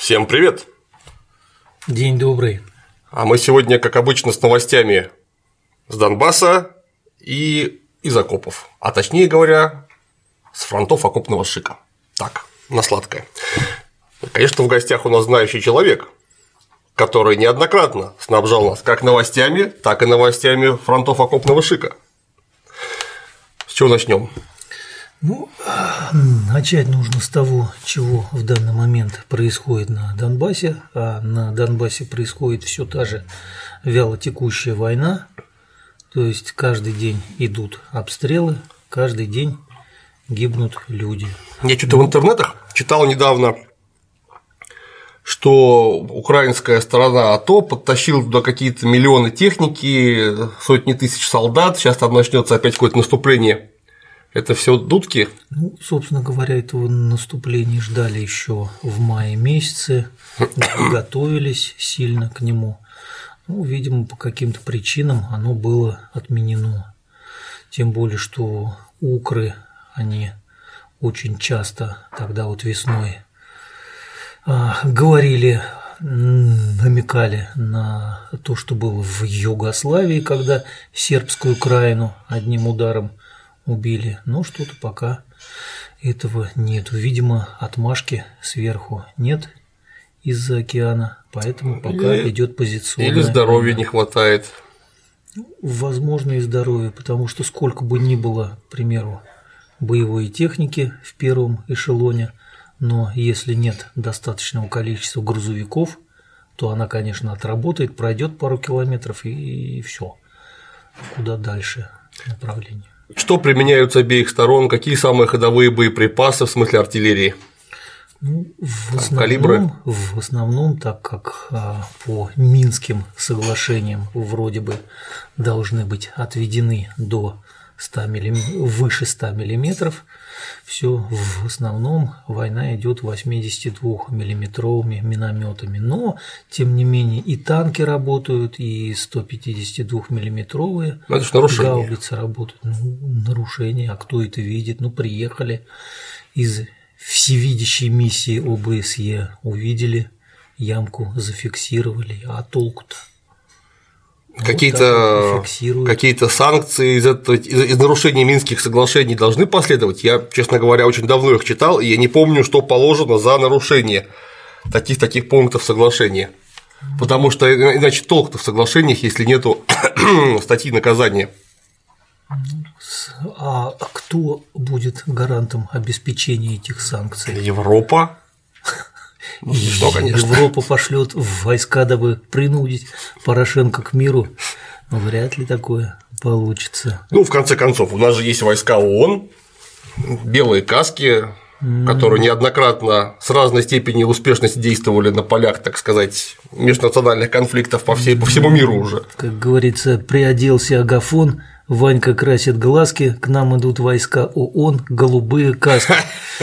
Всем привет! День добрый. А мы сегодня, как обычно, с новостями с Донбасса и из окопов, а точнее говоря, с фронтов окопного шика. Так, на сладкое. Конечно, в гостях у нас знающий человек, который неоднократно снабжал нас как новостями, так и новостями фронтов окопного шика. С чего начнем? Начать нужно с того, чего в данный момент происходит на Донбассе. А на Донбассе происходит все та же вялотекущая война. То есть каждый день идут обстрелы, каждый день гибнут люди. Я что-то в интернетах читал недавно, что украинская сторона АТО подтащила туда какие-то миллионы техники, сотни тысяч солдат, сейчас там начнется опять какое-то наступление. Это все дудки? Собственно говоря, этого наступления ждали еще в мае месяце, готовились сильно к нему. Видимо, по каким-то причинам оно было отменено. Тем более, что укры, они очень часто тогда весной говорили, намекали на то, что было в Югославии, когда сербскую Краину одним ударом убили, но что-то пока этого нет. Видимо, отмашки сверху нет из-за океана, поэтому пока идет позиционная. Или здоровья не хватает. Возможно, и здоровья, потому что сколько бы ни было, к примеру, боевой техники в первом эшелоне, но если нет достаточного количества грузовиков, то она, конечно, отработает, пройдет пару километров и все. Куда дальше направление? Что применяют с обеих сторон? Какие самые ходовые боеприпасы, в смысле артиллерии? В основном, так как по Минским соглашениям вроде бы должны быть отведены до 100 выше 100 миллиметров, все в основном война идет 82-миллиметровыми минометами, но тем не менее и танки работают, и 152-миллиметровые гаубицы работают. Нарушение, а кто это видит? Приехали из всевидящей миссии ОБСЕ, увидели ямку, зафиксировали, а толку-то? Какие-то санкции из нарушения Минских соглашений должны последовать. Я, честно говоря, очень давно их читал, и я не помню, что положено за нарушение таких пунктов соглашения. Потому что иначе толк-то в соглашениях, если нету статьи наказания. А кто будет гарантом обеспечения этих санкций? Европа. Что, конечно. Европа пошлет войска, дабы принудить Порошенко к миру. Но вряд ли такое получится. В конце концов, у нас же есть войска ООН, белые каски, которые неоднократно с разной степенью успешности действовали на полях, так сказать, межнациональных конфликтов по всему миру уже. Как говорится, приоделся Агафон, Ванька красит глазки, к нам идут войска ООН, голубые каски.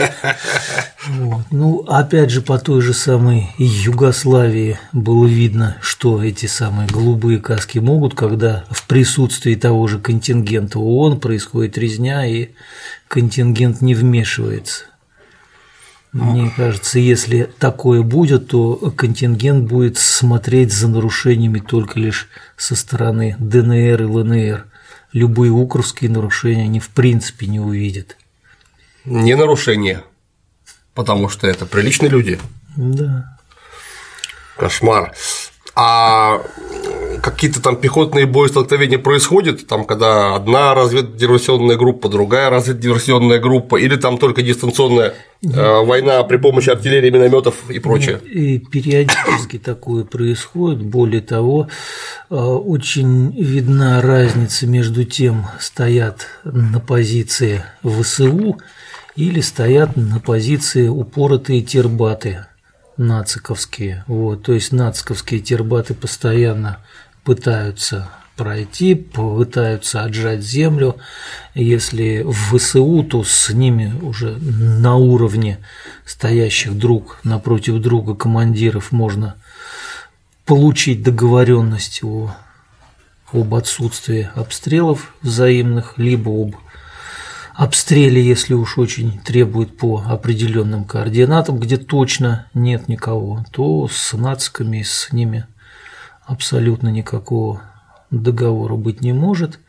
Опять же, по той же самой Югославии было видно, что эти самые голубые каски могут, когда в присутствии того же контингента ООН происходит резня, и контингент не вмешивается. Мне кажется, если такое будет, то контингент будет смотреть за нарушениями только лишь со стороны ДНР и ЛНР. Любые укровские нарушения они в принципе не увидят. Не нарушения, потому что это приличные люди. Да. Кошмар. А какие-то там пехотные боестолкновения происходят, там, когда одна разведдиверсионная группа, другая разведдиверсионная группа, или там только дистанционная война при помощи артиллерии, минометов и прочее? И периодически такое происходит. Более того, очень видна разница между тем, стоят на позиции ВСУ или стоят на позиции упоротые тербаты нациковские. То есть нациковские тербаты постоянно пытаются пройти, пытаются отжать землю. Если в ВСУ, то с ними уже на уровне стоящих друг напротив друга командиров можно получить договоренность об отсутствии обстрелов взаимных, либо об обстреле, если уж очень требует по определенным координатам, где точно нет никого, то с нациками, с ними абсолютно никакого договора быть не может.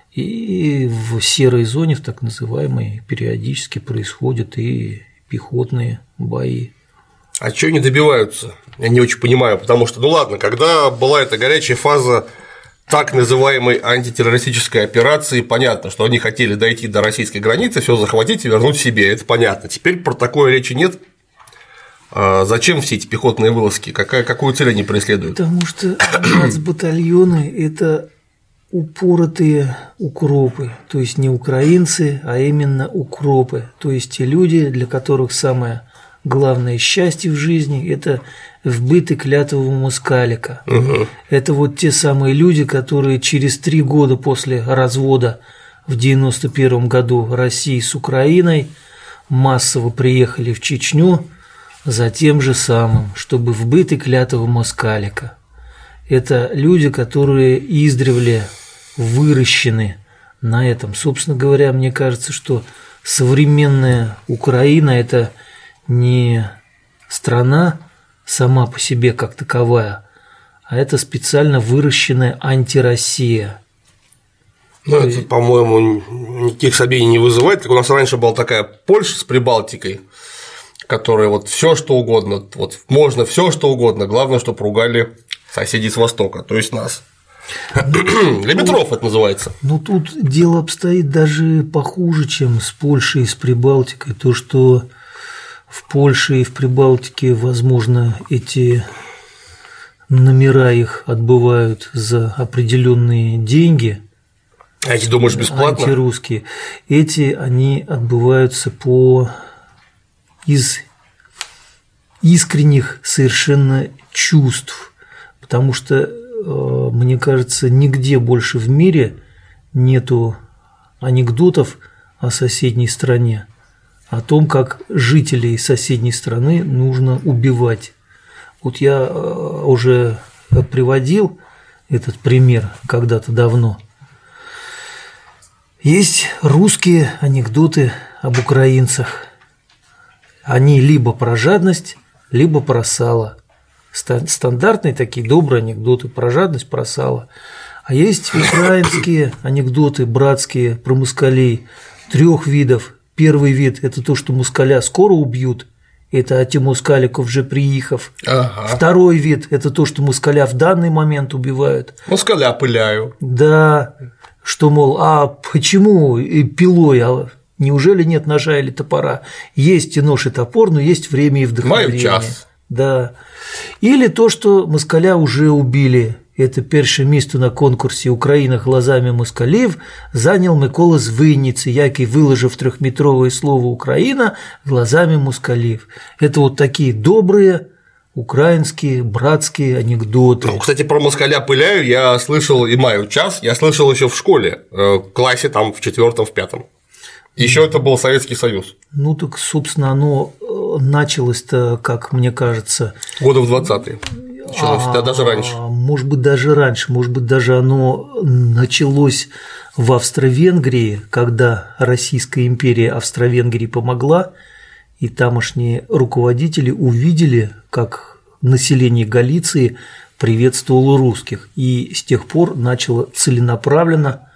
И в серой зоне, в так называемой, периодически происходят и пехотные бои. А чего они добиваются? Я не очень понимаю, потому что, ну ладно, когда была эта горячая фаза так называемой антитеррористической операции, понятно, что они хотели дойти до российской границы, все захватить и вернуть себе, это понятно. Теперь про такое речи нет. Зачем все эти пехотные вылазки? Какую цель они преследуют? Потому что нацбатальоны – это упоротые укропы, то есть не украинцы, а именно укропы, то есть те люди, для которых самое главное счастье в жизни – это вбыты клятвового москалика. Угу. Это вот те самые люди, которые через 3 года после развода в 1991 году России с Украиной массово приехали в Чечню за тем же самым, чтобы вбыты клятвового москалика. Это люди, которые издревле выращены на этом. Собственно говоря, мне кажется, что современная Украина – это не страна сама по себе как таковая, а это специально выращенная антироссия. Ну, это, по-моему, никаких сомнений не вызывает. У нас раньше была такая Польша с Прибалтикой, которая вот все что угодно, вот можно все что угодно, главное, чтобы ругали соседей с Востока, то есть нас. Лимитров это называется. Ну, тут дело обстоит даже похуже, чем с Польшей и с Прибалтикой. То, что в Польше и в Прибалтике, возможно, эти номера их отбывают за определенные деньги. А эти, думаешь, бесплатно? Антирусские. Эти, они отбываются из искренних совершенно чувств, потому что, мне кажется, нигде больше в мире нету анекдотов о соседней стране, о том, как жителей соседней страны нужно убивать. Вот я уже приводил этот пример когда-то давно. Есть русские анекдоты об украинцах. Они либо про жадность, либо про сало. Стандартные такие добрые анекдоты про жадность, про сало. А есть украинские анекдоты братские про москалей 3 видов. Первый вид – это то, что москаля скоро убьют, это оті москаликов вже приїхав. Ага. Второй вид – это то, что москаля в данный момент убивают. Москаля пыляю. Да, что, мол, а почему пилой, а неужели нет ножа или топора? Есть и нож, и топор, но есть время и вдохновение. Маю час. Да. Или то, что москаля уже убили. Это перше місто на конкурсі «Україна глазами москалів» зайняв Микола з Винниці, який выложив 3-метровое слово «Украина» глазами москалів. Это вот такие добрые украинские братские анекдоты. Ну, кстати, про москаля пыляю я слышал и маю час, я слышал еще в школе, в классе там в 4-м, в 5-м. Еще это был Советский Союз. Ну так, собственно, оно началось-то, как мне кажется… Года в 20-е. Началось, да, даже раньше. Может быть, даже раньше, может быть, даже оно началось в Австро-Венгрии, когда Российская империя Австро-Венгрии помогла, и тамошние руководители увидели, как население Галиции приветствовало русских, и с тех пор начало целенаправленно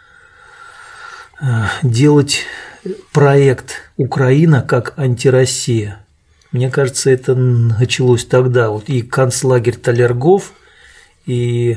делать проект «Украина как антироссия». Мне кажется, это началось тогда. Вот и концлагерь Талергов, и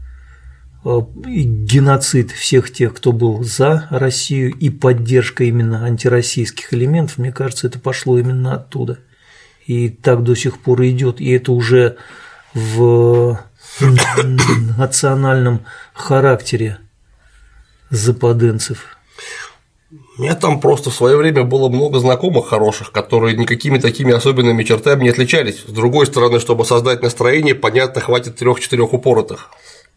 геноцид всех тех, кто был за Россию, и поддержка именно антироссийских элементов, мне кажется, это пошло именно оттуда. И так до сих пор идет. И это уже в национальном характере западенцев. У меня там просто в свое время было много знакомых хороших, которые никакими такими особенными чертами не отличались. С другой стороны, чтобы создать настроение, понятно, хватит 3-4 упоротых.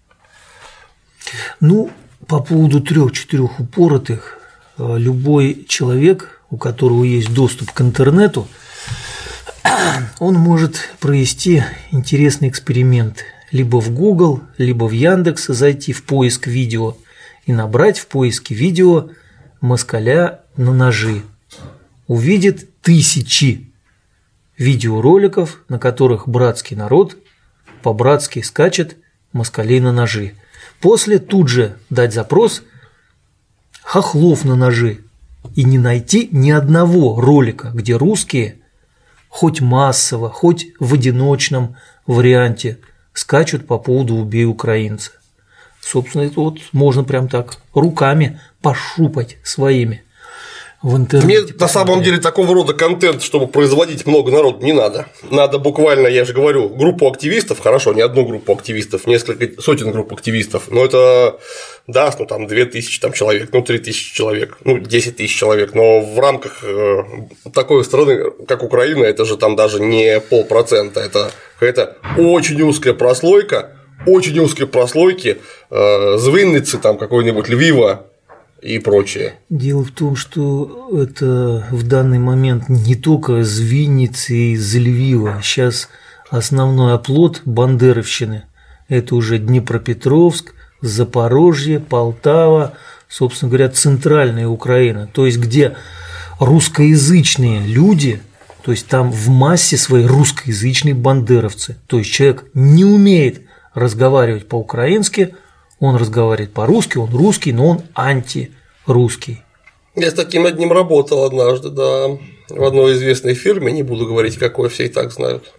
Ну, по поводу 3-4 упоротых, любой человек, у которого есть доступ к интернету, он может провести интересный эксперимент. Либо в Google, либо в Яндекс зайти в поиск видео и набрать в поиске видео москаля на ножи, увидит тысячи видеороликов, на которых братский народ по-братски скачет москалей на ножи. После тут же дать запрос хохлов на ножи и не найти ни одного ролика, где русские хоть массово, хоть в одиночном варианте скачут по поводу «убей украинца». Собственно, это вот можно прям так руками пошупать своими в интернете. Мне на самом деле такого рода контент, чтобы производить много народу, не надо. Надо буквально, я же говорю, группу активистов, хорошо, не одну группу активистов, несколько сотен групп активистов, но это даст, ну, там, 2000 там, человек, ну, 3000 человек, ну, 10 тысяч человек, но в рамках такой страны, как Украина, это же там даже не 0,5%, это какая-то очень узкая прослойка, очень узкой прослойки с Винницы, там, какой-нибудь Львива и прочее. Дело в том, что это в данный момент не только с Винницы и из Львива. Сейчас основной оплот бандеровщины – это уже Днепропетровск, Запорожье, Полтава, собственно говоря, центральная Украина. То есть, где русскоязычные люди, то есть там в массе своей русскоязычные бандеровцы. То есть человек не умеет разговаривать по-украински, он разговаривает по-русски, он русский, но он антирусский. Я с таким одним работал однажды, да, в одной известной фирме, не буду говорить, какой, все и так знают.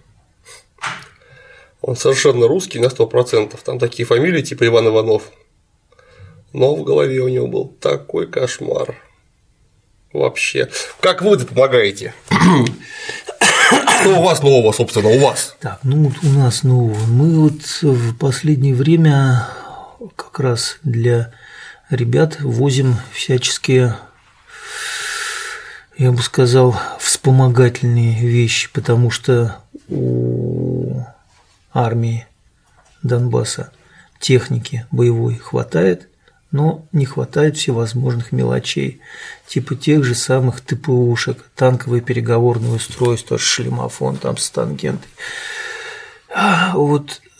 Он совершенно русский на 100%, там такие фамилии типа Иван Иванов, но в голове у него был такой кошмар. Вообще. Как вы помогаете? Что у вас нового, собственно, у вас? Так, ну вот у нас нового. Мы вот в последнее время как раз для ребят возим всяческие, я бы сказал, вспомогательные вещи, потому что у армии Донбасса техники боевой хватает, но не хватает всевозможных мелочей, типа тех же самых ТПУшек, танковые переговорные устройства, шлемофон там с тангентой. Вот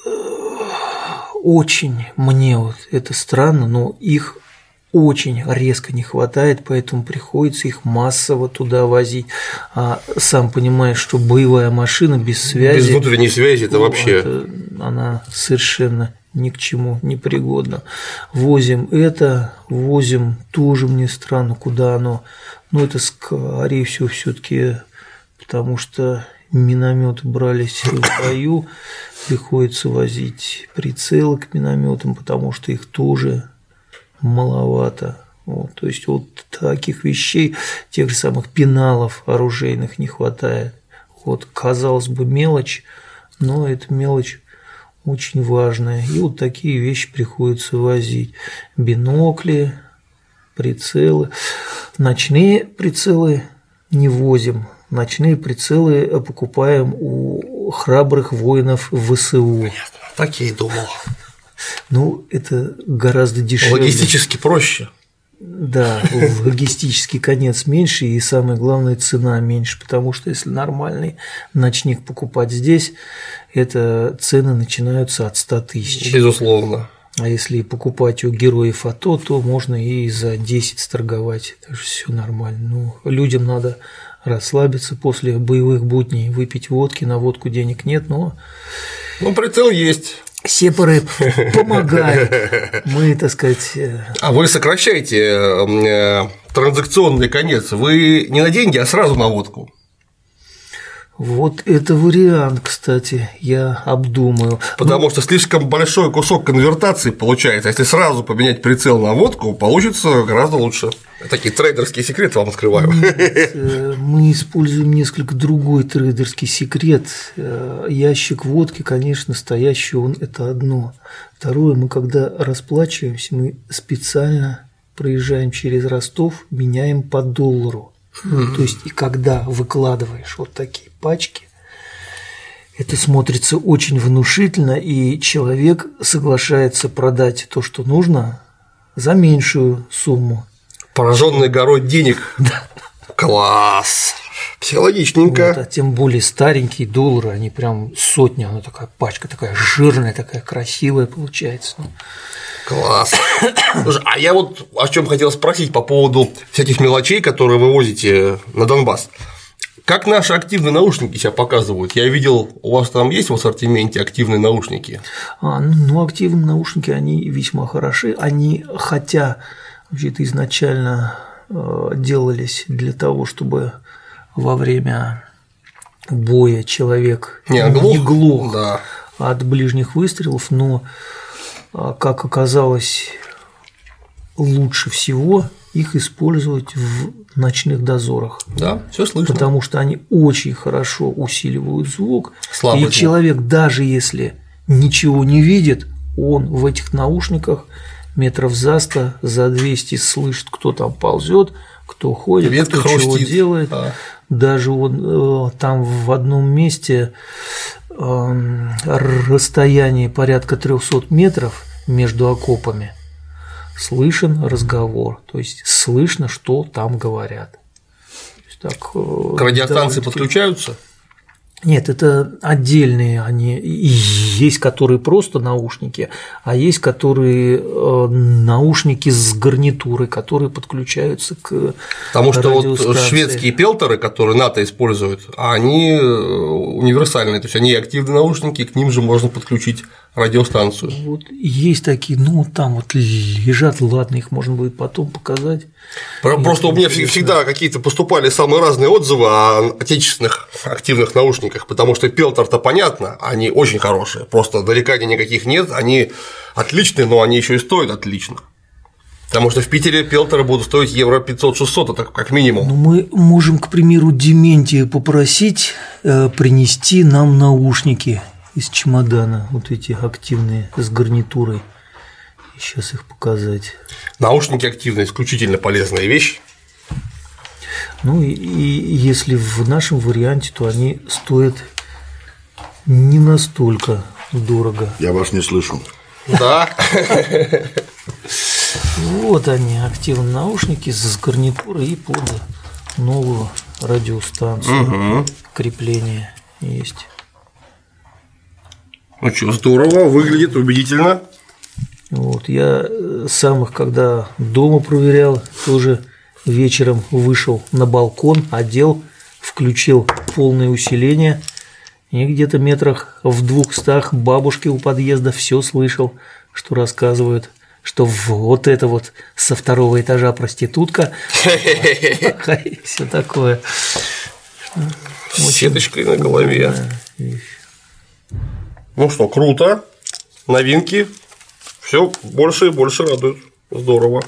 очень мне вот это странно, но их очень резко не хватает, поэтому приходится их массово туда возить. А сам понимаешь, что боевая машина без связи… Без внутренней связи это вообще… она совершенно ни к чему не пригодна. Возим это, возим тоже мне странно, куда оно. Но это, скорее всего, все-таки потому что минометы брались в бою, приходится возить прицелы к минометам, потому что их тоже маловато. Вот, то есть вот таких вещей, тех же самых пеналов оружейных не хватает. Вот, казалось бы, мелочь, но это мелочь очень важная. И вот такие вещи приходится возить. Бинокли, прицелы. Ночные прицелы не возим. Ночные прицелы покупаем у храбрых воинов ВСУ. Понятно, так я и думал. Ну, это гораздо дешевле. Логистически проще. Да, в логистический конец меньше, и самое главное, цена меньше, потому что если нормальный ночник покупать здесь, это цены начинаются от 100 тысяч. Безусловно. А если покупать у героев АТО, то можно и за 10 сторговать, так что все нормально. Ну, людям надо расслабиться после боевых будней, выпить водки, на водку денег нет, но… Ну, прицел есть. Сепары помогают. Мы, так сказать… А вы сокращаете транзакционный конец. Вы не на деньги, а сразу на водку. Вот это вариант, кстати, я обдумаю. Потому что слишком большой кусок конвертации получается. Если сразу поменять прицел на водку, получится гораздо лучше. Такие трейдерские секреты вам открываю. Нет, мы используем несколько другой трейдерский секрет. Ящик водки, конечно, стоящий он – это одно. Второе, мы когда расплачиваемся, мы специально проезжаем через Ростов, меняем по доллару. То есть, и когда выкладываешь вот такие пачки, это смотрится очень внушительно, и человек соглашается продать то, что нужно, за меньшую сумму. Пораженный горой денег. Да. Класс! Все логичненько. Вот, а тем более старенькие доллары, они прям сотни, она такая пачка, такая жирная, такая красивая получается. Класс. Слушай, а я вот о чем хотел спросить по поводу всяких мелочей, которые вы возите на Донбасс. Как наши активные наушники себя показывают? Я видел, у вас там есть в ассортименте активные наушники? Ну, активные наушники, они весьма хороши. Они, хотя вообще-то изначально делались для того, чтобы во время боя человек не глох да. от ближних выстрелов, но, как оказалось, лучше всего их использовать в ночных дозорах. Да, все слышно. Потому что они очень хорошо усиливают звук. Слабый звук. Человек, даже если ничего не видит, он в этих наушниках метров за 100, за 200 слышит, кто там ползет, кто ходит, ветка кто хрустит. чего делает. Даже он там в одном месте расстояние порядка 300 метров между окопами слышен разговор, то есть слышно, что там говорят. Так, к радиостанции подключаются? Нет, это отдельные они. Есть, которые просто наушники, а есть, которые наушники с гарнитурой, которые подключаются к Потому что радиостанции. Вот шведские пелторы, которые НАТО используют, они универсальные, то есть они активные наушники, к ним же можно подключить радиостанцию. Вот есть такие, ну там вот лежат, ладно, их можно будет потом показать. Просто у меня всегда какие-то поступали самые разные отзывы о отечественных активных наушниках, потому что пелтор-то понятно, они очень хорошие, просто нареканий никаких нет, они отличные, но они еще и стоят отлично. Потому что в Питере пелторы будут стоить евро 500-600, это как минимум. Ну, мы можем, к примеру, Дементия попросить принести нам наушники из чемодана, вот эти активные с гарнитурой. Сейчас их показать. Наушники активные, исключительно полезная вещь. Ну и если в нашем варианте, то они стоят не настолько дорого. Я вас не слышу. Да. Вот они, активные наушники с гарнитурой и под новую радиостанцию. Крепление есть. Ну что, здорово, выглядит убедительно. Вот, я сам их, когда дома проверял, тоже вечером вышел на балкон, одел, включил полное усиление, и где-то метрах в 200 бабушки у подъезда все слышал, что рассказывают, что вот это вот со 2-го этажа проститутка, и все такое. С сеточкой на голове. Ну что, круто, новинки, все больше и больше радует, здорово.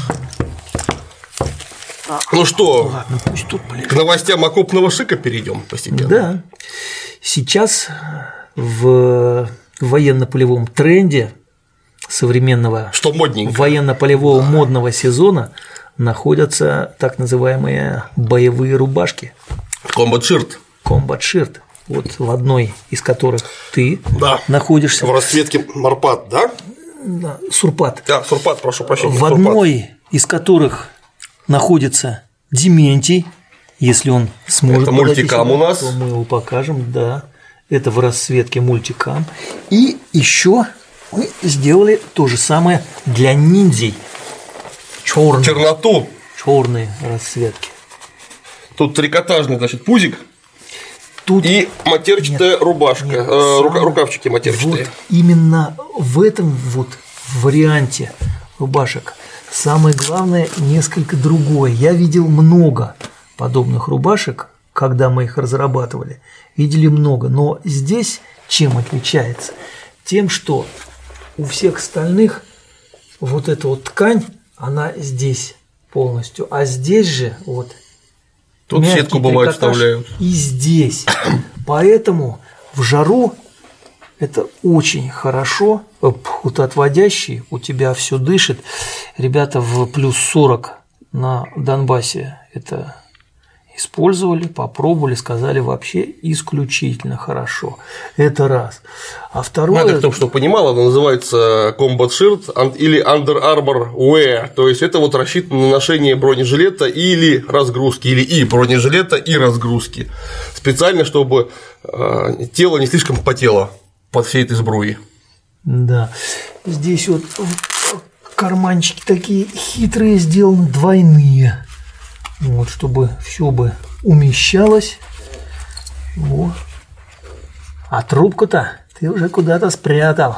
Ну что, ладно, пусть тут к новостям окопного шика перейдем постепенно. Да, сейчас в военно-полевом тренде современного что модненько? Военно-полевого модного сезона находятся так называемые боевые рубашки. Combat Shirt. Combat Shirt. Вот в одной из которых ты находишься. В расцветке Марпат, да? Да, Сурпат. Да, Сурпат, прошу прощения. В одной из которых находится Дементий, если он сможет. Это мультикам сюда, у нас. то мы его покажем, да. Это в расцветке мультикам. И еще мы сделали то же самое для ниндзей. Черноту. Черные расцветки. Тут трикотажный, значит, пузик. Тут и матерчатая рубашка, рукавчики матерчатые. Вот именно в этом вот варианте рубашек самое главное несколько другое. Я видел много подобных рубашек, когда мы их разрабатывали, видели много, но здесь чем отличается? Тем, что у всех остальных вот эта вот ткань, она здесь полностью, а здесь же вот тут сетку бывает вставляют. И здесь. Поэтому в жару это очень хорошо, потоотводящий, у тебя все дышит. Ребята в плюс 40 на Донбассе это использовали, попробовали, сказали вообще исключительно хорошо. Это раз. А второе… Надо, кто что понимал, она называется Combat Shirt или Under Armour Wear, то есть это вот рассчитано на ношение бронежилета или разгрузки, или и бронежилета, и разгрузки, специально, чтобы тело не слишком потело под всей этой сбруей. Да. Здесь вот карманчики такие хитрые сделаны, двойные. Вот, чтобы все бы умещалось. Вот. А трубку-то ты уже куда-то спрятал.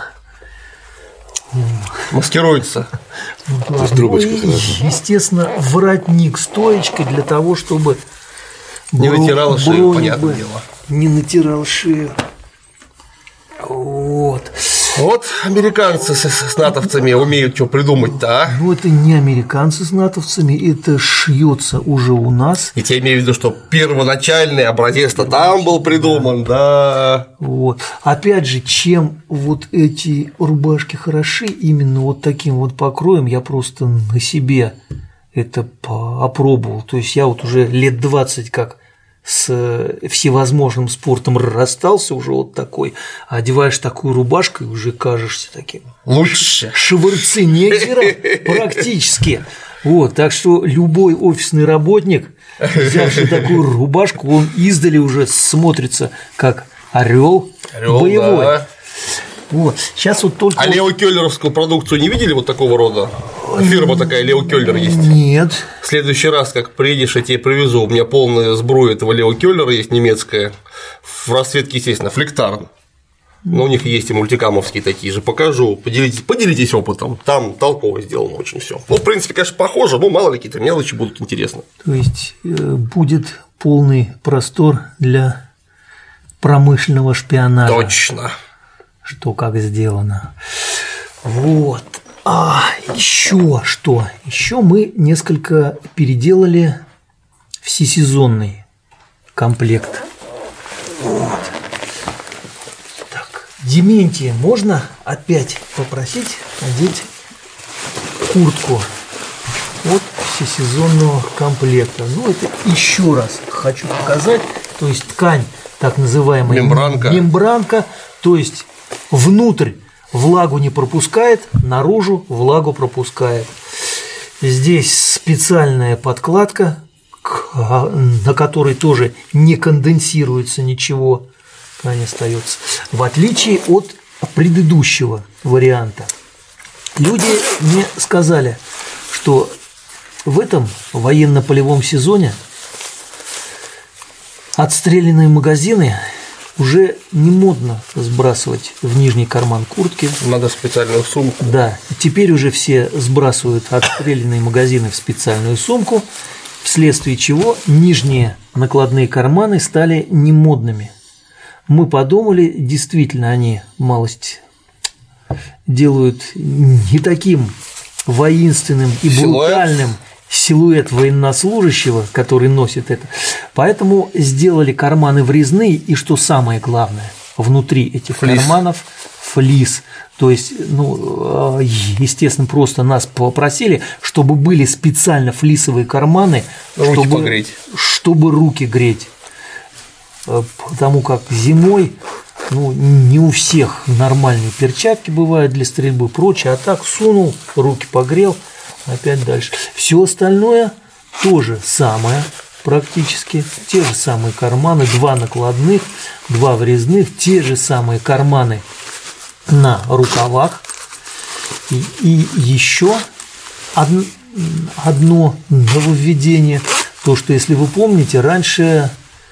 Маскируется. Ну, естественно, воротник стоечкой для того, чтобы не натирал шею, понятное дело. Не натирал шею. Вот американцы с натовцами умеют что придумать-то, а? Ну, это не американцы с натовцами, это шьется уже у нас. И я имею в виду, что первоначальный образец-то там был придуман, да. Вот. Опять же, чем вот эти рубашки хороши, именно вот таким вот покроем, я просто на себе это опробовал. То есть я вот уже лет 20 как с всевозможным спортом расстался уже вот такой, одеваешь такую рубашку и уже кажешься таким лучше Шварценеггером практически. Вот, так что любой офисный работник, взявший такую рубашку, он издали уже смотрится как орел боевой. Да. Вот. Сейчас вот только. А Лео Келлеровскую продукцию не видели вот такого рода? Фирма такая Лео Келлер есть. Нет. В следующий раз, как приедешь, я тебе привезу. У меня полная сбруя этого Лео Келлера есть немецкая. В расцветке, естественно, флектарн. Но у них есть и мультикамовские такие же. Покажу. Поделитесь опытом. Там толково сделано очень все. Ну, в принципе, конечно, похоже, но мало ли какие-то мелочи будут интересны. То есть будет полный простор для промышленного шпионажа. Точно. Что как сделано. Вот. А еще что? Еще мы несколько переделали всесезонный комплект. Вот. Так, Дементия, можно опять попросить надеть куртку от всесезонного комплекта. Ну, это еще раз хочу показать. То есть ткань, так называемая мембранка, то есть внутрь влагу не пропускает, наружу влагу пропускает. Здесь специальная подкладка, на которой тоже не конденсируется ничего, ткань остается. В отличие от предыдущего варианта. Люди мне сказали, что в этом военно-полевом сезоне отстрелянные магазины уже не модно сбрасывать в нижний карман куртки. Надо специальную сумку. Да, теперь уже все сбрасывают отстрелянные магазины в специальную сумку, вследствие чего нижние накладные карманы стали немодными. Мы подумали, действительно, они малость делают не таким воинственным и брутальным силуэт военнослужащего, который носит это. Поэтому сделали карманы врезные, и что самое главное, внутри этих карманов флис. То есть, ну, естественно, просто нас попросили, чтобы были специально флисовые карманы, чтобы руки греть. Потому как зимой, ну, не у всех нормальные перчатки бывают для стрельбы и прочее, а так сунул, руки погрел, опять дальше. Все остальное то же самое, практически те же самые карманы, 2 накладных, 2 врезных, те же самые карманы на рукавах. И еще одно нововведение, то, что, если вы помните, раньше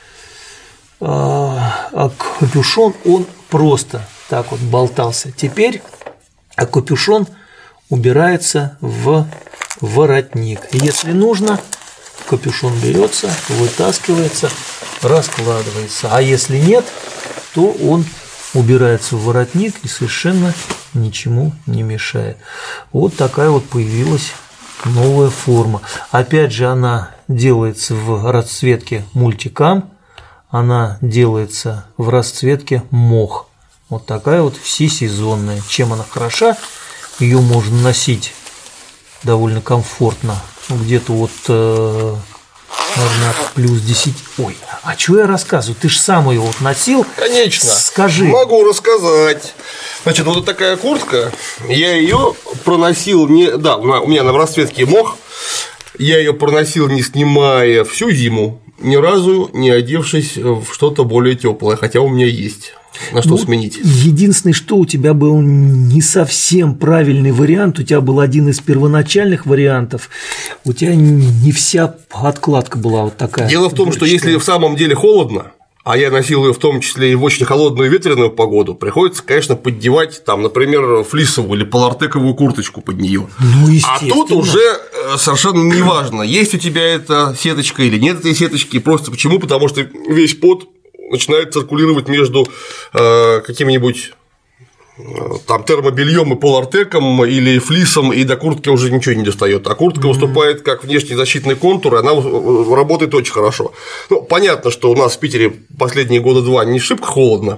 капюшон, он просто так вот болтался. Теперь капюшон убирается в воротник. Если нужно, капюшон берется, вытаскивается, раскладывается. А если нет, то он убирается в воротник и совершенно ничему не мешает. Вот такая вот появилась новая форма. Опять же, она делается в расцветке мультикам, она делается в расцветке мох. Вот такая вот всесезонная. Чем она хороша? Ее можно носить довольно комфортно. Где-то вот, наверное, плюс 10. Ой, а что я рассказываю? Ты же сам ее вот носил. Конечно. Скажи. Могу рассказать. Значит, вот такая куртка, я ее проносил да, у меня на расцветке мох. Я ее проносил, не снимая, всю зиму, ни разу не одевшись в что-то более теплое, хотя у меня есть. на что сменить. Единственное, что у тебя был не совсем правильный вариант, у тебя был один из первоначальных вариантов, у тебя не вся подкладка была вот такая. Дело в том, что если в самом деле холодно, а я носил ее в том числе и в очень холодную ветреную погоду, приходится, конечно, поддевать там, например, флисовую или полартековую курточку под нее. А тут уже совершенно неважно, есть у тебя эта сеточка или нет этой сеточки. Просто почему? Потому что весь пот начинает циркулировать между каким-нибудь там термобельем и полартеком или флисом, и до куртки уже ничего не достает. А куртка выступает как внешний защитный контур, и она работает очень хорошо. Ну, понятно, что у нас в Питере последние года два не шибко холодно,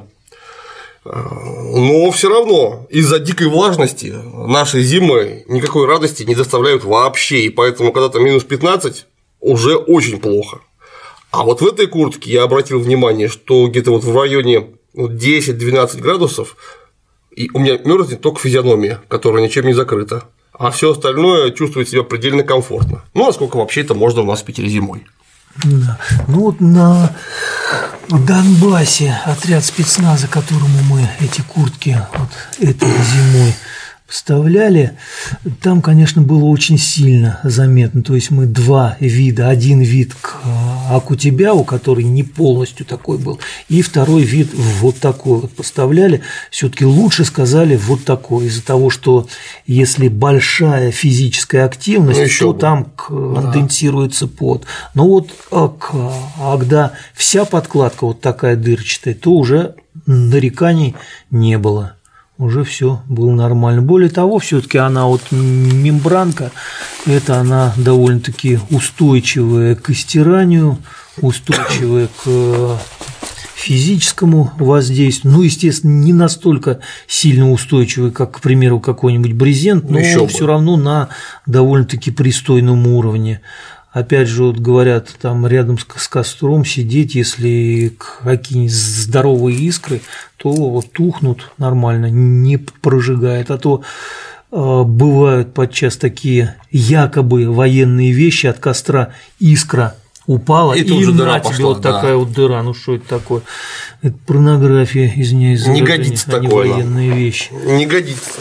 но все равно из-за дикой влажности наши зимы никакой радости не доставляют вообще, и поэтому, когда там минус 15, уже очень плохо. А вот в этой куртке я обратил внимание, что где-то вот в районе 10-12 градусов и у меня мерзнет только физиономия, которая ничем не закрыта, а все остальное чувствует себя предельно комфортно. Ну, насколько вообще это можно у нас в Питере зимой. Да. Ну вот на Донбассе отряд спецназа, которому мы эти куртки вот этой зимой вставляли, там, конечно, было очень сильно заметно. То есть мы два вида, один вид к Акутебяу, который не полностью такой был, и второй вид вот такой вот поставляли. Все-таки лучше сказали вот такой, из-за того, что если большая физическая активность, то там конденсируется пот. Но вот когда вся подкладка вот такая дырчатая, то уже нареканий не было. Уже все было нормально. Более того, все-таки она вот мембранка, это она довольно-таки устойчивая к стиранию, устойчивая к физическому воздействию. Ну, естественно, не настолько сильно устойчивая, как, к примеру, какой-нибудь брезент, но все равно на довольно-таки пристойном уровне. Опять же, вот говорят, там рядом с костром сидеть, если какие-нибудь здоровые искры, то вот тухнут нормально, не прожигает. А то бывают подчас такие якобы военные вещи, от костра искра упала, и уже на тебе вот такая вот дыра. Ну что это такое? Это порнография, извиняюсь за выражение, не годится а не такое военные вещи. Не годится.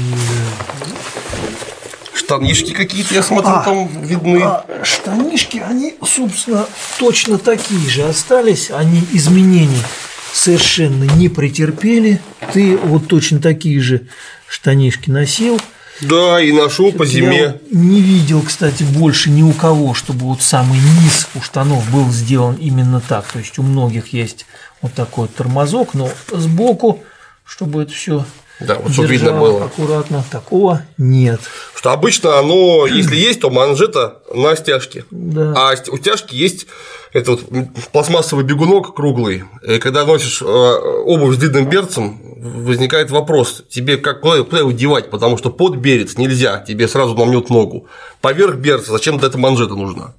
Штанишки какие-то, я смотрю, там видны. Штанишки, они, собственно, точно такие же остались, они изменений совершенно не претерпели. Ты вот точно такие же штанишки носил. Да, и ношу по зиме. Я не видел, кстати, больше ни у кого, чтобы вот самый низ у штанов был сделан именно так. То есть у многих есть вот такой вот тормозок, но сбоку, чтобы это все. Да, вот чтобы видно было. Аккуратно, такого нет. Что обычно оно, если есть, то манжета на стяжке. Да. А у стяжки есть этот вот пластмассовый бегунок круглый. И когда носишь обувь с длинным берцем, возникает вопрос: тебе куда его девать, потому что под берец нельзя, тебе сразу намнет ногу. Поверх берца зачем-то эта манжета нужна.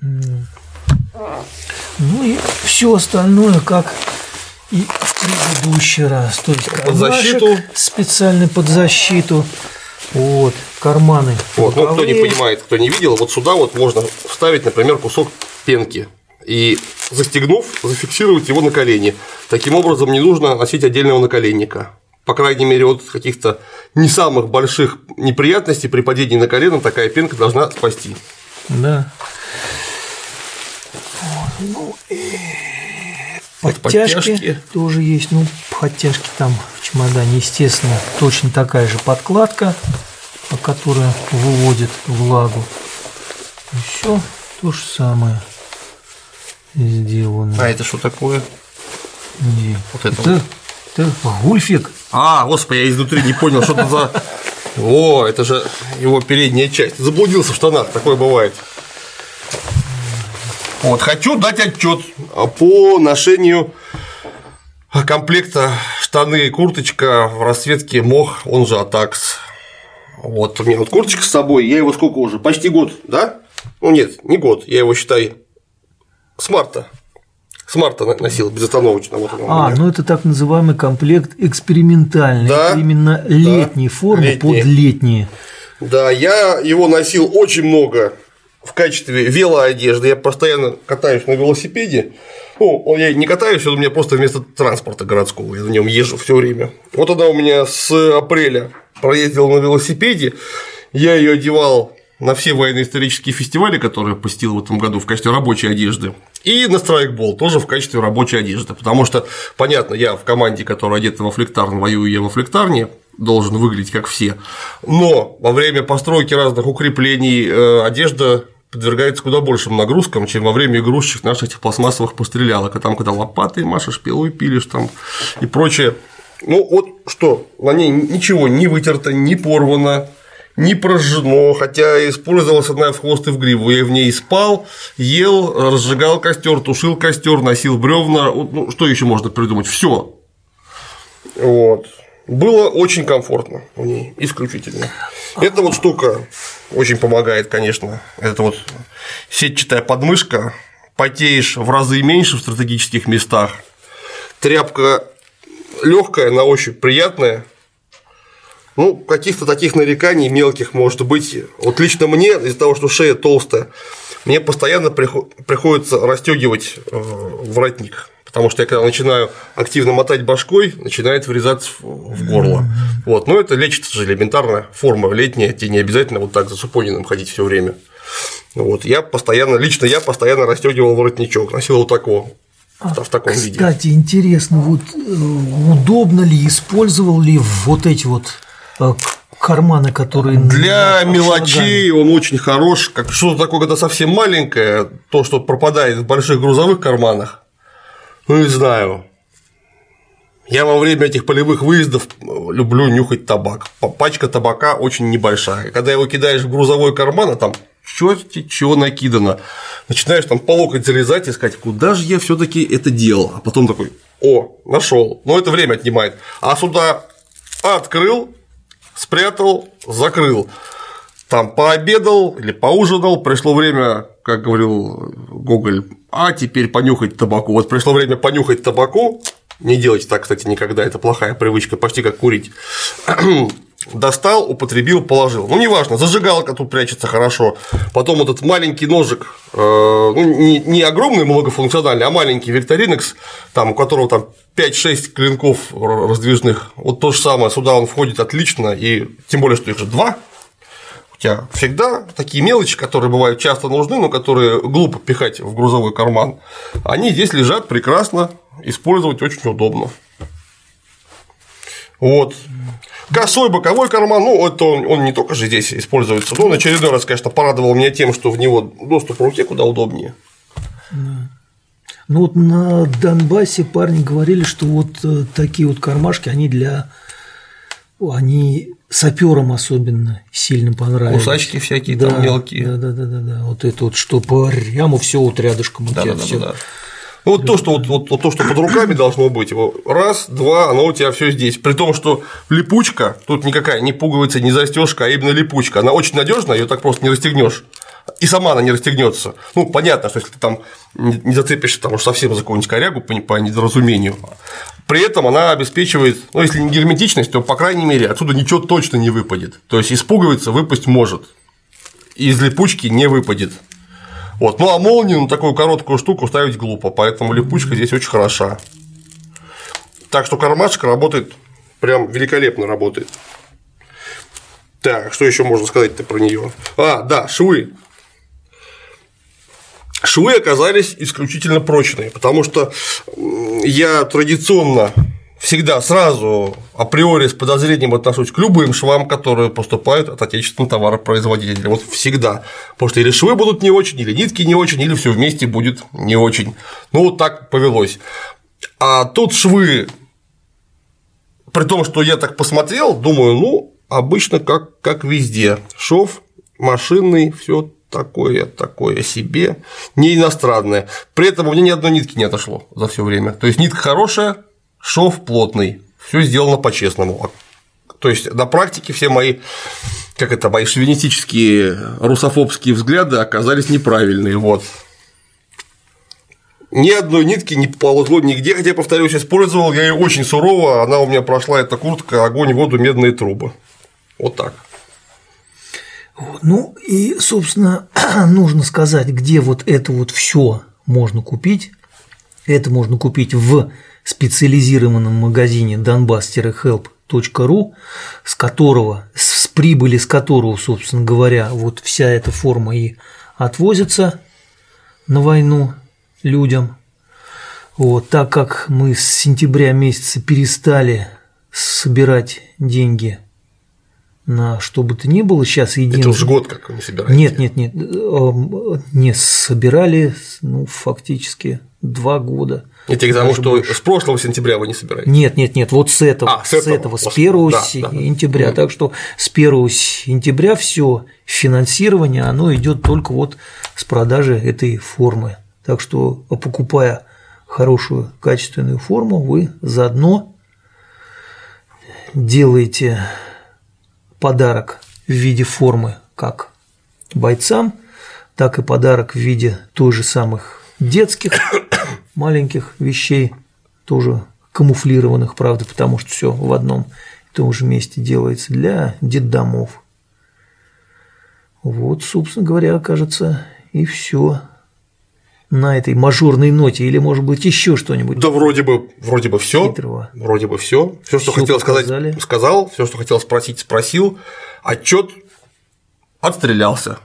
Ну и все остальное, как и в предыдущий раз, то есть под защиту, специально под защиту, вот карманы. Вот, ну кто не понимает, кто не видел, вот сюда вот можно вставить, например, кусок пенки и, застегнув, зафиксировать его на колени. Таким образом, не нужно носить отдельного наколенника. По крайней мере, от каких-то не самых больших неприятностей при падении на колено такая пенка должна спасти. Да. Ну и подтяжки тоже есть. Ну, подтяжки там в чемодане, естественно, точно такая же подкладка, которая выводит влагу. Еще то же самое сделано. А это что такое? Где? Вот это гульфик. А, господи, я изнутри не понял, что это за. О, это же его передняя часть. Заблудился в штанах, такое бывает. Вот, хочу дать отчет по ношению комплекта штаны и курточка в расцветке мох, он же Атакс. Вот у меня вот курточка с собой, я его сколько уже? Почти год, да? Ну нет, не год, я его считай с марта. С марта носил безостановочно. Вот ну это так называемый комплект экспериментальный, да, это именно летние формы под летние. Да, я его носил очень много в качестве велоодежды. Я постоянно катаюсь на велосипеде. Ну, я не катаюсь, он у меня просто вместо транспорта городского, я на нем езжу все время. Вот она у меня с апреля проездила на велосипеде, я ее одевал на все военно-исторические фестивали, которые посетил в этом году в качестве рабочей одежды, и на страйкбол тоже в качестве рабочей одежды, потому что, понятно, я в команде, которая одета во флектарн, воюю я во флектарне, должен выглядеть как все, но во время постройки разных укреплений одежда подвергается куда большим нагрузкам, чем во время игрушечных наших этих пластмассовых пострелялок, а там, когда лопатой машешь, пилой пилишь там и прочее. Ну, вот что, на ней ничего не вытерто, не порвано, не прожжено, хотя использовалась одна в хвост и в гриву. Я в ней спал, ел, разжигал костер, тушил костер, носил бревна. Ну, что еще можно придумать? Все. Вот. Было очень комфортно в ней, исключительно. Эта вот штука очень помогает, конечно. Это вот сетчатая подмышка, потеешь в разы меньше в стратегических местах. Тряпка легкая, на ощупь приятная. Ну, каких-то таких нареканий мелких может быть. Вот лично мне, из-за того, что шея толстая, мне постоянно приходится расстегивать воротник. Потому что я когда начинаю активно мотать башкой, начинает врезаться в горло. Вот. Но это лечится же элементарно, форма летняя, тебе не обязательно вот так за Супониным ходить все время. Вот. Лично я постоянно расстегивал воротничок, носил вот такого. В таком виде. Кстати, интересно, вот удобно ли, использовал ли вот эти вот карманы, которые… Для мелочей он очень хорош. Как что-то такое, когда совсем маленькое, то, что пропадает в больших грузовых карманах. Ну, не знаю. Я во время этих полевых выездов люблю нюхать табак. Пачка табака очень небольшая. Когда его кидаешь в грузовой карман, а там черти чего накидано, начинаешь там по локоть залезать и сказать, куда же я все-таки это делал. А потом такой: о, нашел. Но это время отнимает. А сюда открыл, спрятал, закрыл. Там пообедал или поужинал, пришло время, как говорил Гоголь, а теперь понюхать табаку. Вот пришло время понюхать табаку, не делайте так, кстати, никогда, это плохая привычка, почти как курить. Достал, употребил, положил. Ну, неважно, зажигалка тут прячется хорошо. Потом этот маленький ножик, ну, не огромный многофункциональный, а маленький Victorinox, там, у которого там 5-6 клинков раздвижных. Вот то же самое, сюда он входит отлично, и тем более, что их же 2. У тебя всегда такие мелочи, которые бывают часто нужны, но которые глупо пихать в грузовой карман, они здесь лежат прекрасно, использовать очень удобно. Вот. Косой боковой карман, ну, это он не только же здесь используется, но он очередной раз, конечно, порадовал меня тем, что в него доступ в руке куда удобнее. Ну, вот на Донбассе парни говорили, что вот такие вот кармашки, они саперам особенно сильно понравились. Кусачки всякие там мелкие. Да. Вот это вот, что прямо все вот рядышком у тебя всё. Да. Вот то, что под руками должно быть, раз, два, оно у тебя все здесь. При том, что липучка, тут никакая не пуговица, не застежка, а именно липучка. Она очень надежная, ее так просто не расстегнешь. И сама она не расстегнется. Ну, понятно, что если ты там не зацепишься там уж совсем за какую-нибудь корягу по недоразумению. При этом она обеспечивает, ну, если не герметичность, то, по крайней мере, отсюда ничего точно не выпадет. То есть из пуговицы выпасть может, из липучки не выпадет. Вот. Ну, а молнию на такую короткую штуку ставить глупо, поэтому липучка здесь очень хороша. Так что кармашек работает, прям великолепно работает. Так, что еще можно сказать-то про нее? Да, швы. Швы оказались исключительно прочные, потому что я традиционно всегда сразу априори с подозрением отношусь к любым швам, которые поступают от отечественного товаропроизводителя. Вот всегда. Потому что или швы будут не очень, или нитки не очень, или все вместе будет не очень. Ну, вот так повелось. А тут швы, при том, что я так посмотрел, думаю, ну, обычно как везде. Шов машинный, все такое себе, не иностранное. При этом у меня ни одной нитки не отошло за все время. То есть нитка хорошая, шов плотный, все сделано по-честному. То есть на практике все мои шовинистические русофобские взгляды оказались неправильные. Вот. Ни одной нитки не поползло нигде, хотя, повторюсь, использовал я ее очень сурово, она у меня прошла, эта куртка, огонь, воду, медные трубы. Вот так. Ну и, собственно, нужно сказать, где вот это вот все можно купить. Это можно купить в специализированном магазине donbass-help.ru, с прибыли с которого, собственно говоря, вот вся эта форма и отвозится на войну людям. Вот, так как мы с сентября месяца перестали собирать деньги на что бы то ни было, сейчас единственное… Это уже год как вы не собираете? Нет, не собирали, ну, фактически 2 года. Это к тому, что с прошлого сентября вы не собираете? Нет, вот с этого, с 1 сентября. Так что с 1 сентября все финансирование, оно идет только вот с продажи этой формы. Так что, покупая хорошую качественную форму, вы заодно делаете подарок в виде формы как бойцам, так и подарок в виде той же самых детских маленьких вещей, тоже камуфлированных, правда, потому что все в одном и том же месте делается, для детдомов. Вот, собственно говоря, кажется, и все на этой мажорной ноте, или, может быть, еще что-нибудь. Да, вроде бы все. Вроде бы все. Все, что хотел сказать, сказал, все, что хотел спросить, спросил. Отчет отстрелялся.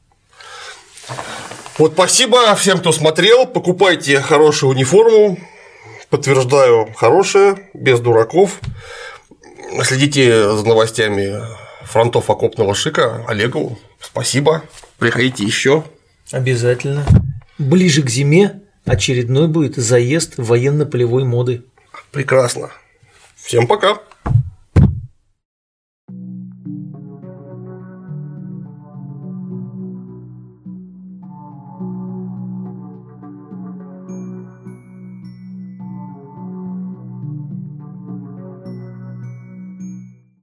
Вот спасибо всем, кто смотрел. Покупайте хорошую униформу. Подтверждаю, хорошая, без дураков. Следите за новостями фронтов окопного шика. Олегу спасибо. Приходите еще. Обязательно. Ближе к зиме очередной будет заезд военно-полевой моды. Прекрасно. Всем пока.